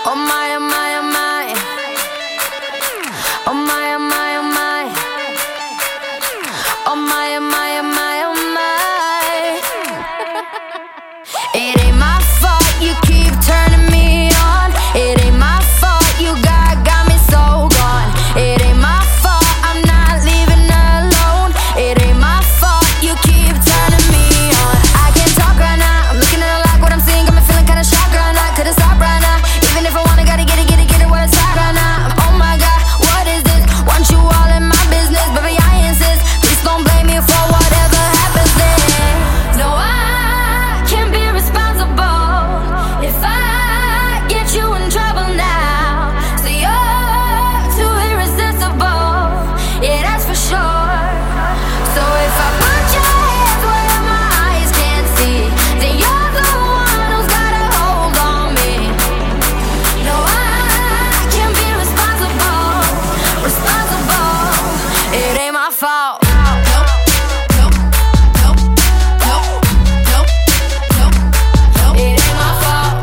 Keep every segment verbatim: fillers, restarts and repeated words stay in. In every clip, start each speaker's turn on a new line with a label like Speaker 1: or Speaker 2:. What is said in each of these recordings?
Speaker 1: Oh my, oh my, oh my. Oh my, oh my, oh my. Oh my, oh my, oh my, oh my. It ain't my fault you keep turning me on. It ain't my fault you got, got me so gone. It ain't my fault I'm not leaving alone. It ain't my fault you keep turning me on. I can't talk right now, I'm looking at it like what I'm seeing. Got me feeling kinda shocked right now, couldn't stop right now. Even if I wanna, gotta get it, get it, get it while it's hot right now. Oh my God, what is this? Want you all in my business, baby I insist. Please don't blame me for whatever happens then. No, I can't be responsible if I get you in trouble now. So you're too irresistible, yeah that's for sure. So if I put your hands where my eyes can't see, then you're the one who's got a hold on me. No, I can't be responsible, responsible. It ain't my fault. It ain't my fault.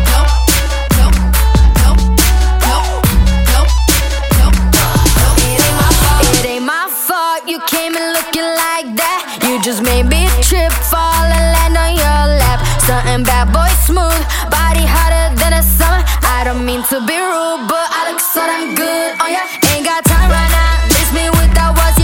Speaker 1: It ain't my fault. It ain't my fault you came in looking like that. You just made me trip, fall and land on your lap. Something bad boy smooth, body hotter than a summer. I don't mean to be rude, but I look so damn good on ya. Ain't got time right now, miss me with that what's